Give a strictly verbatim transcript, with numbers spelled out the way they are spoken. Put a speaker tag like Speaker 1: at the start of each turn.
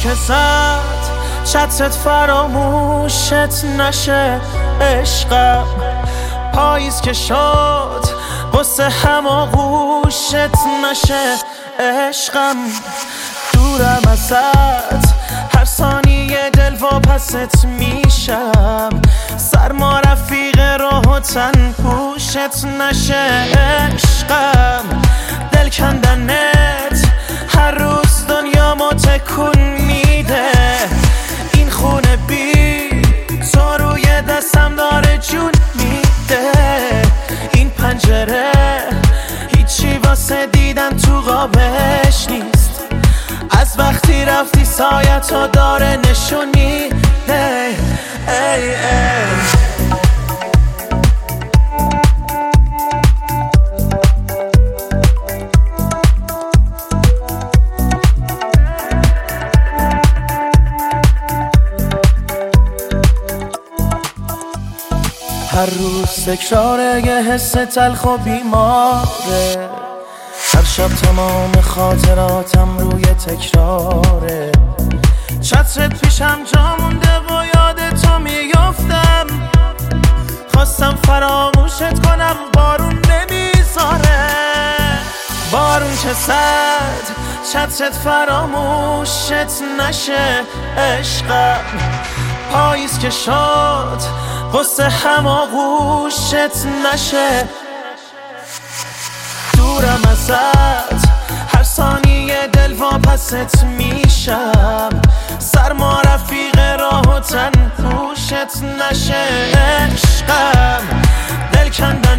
Speaker 1: که زد چترت فراموشت نشه عشقم، پاییز که شد قصه هماغوشت نشه عشقم. دورم ازت هر ثانیه دل واپست میشم، سرما رفیق راه و تن پوشت نشه عشقم. دل کندنت هر روز دنیا ما تکون میده، این خونه بی تو روی دستم داره جون میده. این پنجره هیچی واسه دیدن تو قابش نیست، از وقتی رفتی سایتو داره نشون میده. ای ای هر روز تکراره یه حس تلخ و بیماره، هر شب تمام خاطراتم روی تکراره. چترت پیشم جا مونده و یاد تو میافتم، خواستم فراموشت کنم بارون نمیذاره. بارون که زد چترت فراموشت نشه عشقم، پاییز که شد قصه هماغوشت نشه. دورم ازت هر ثانیه دل واپست میشم، سرما رفیق راه و تن پوشت نشه عشقم. دل کندن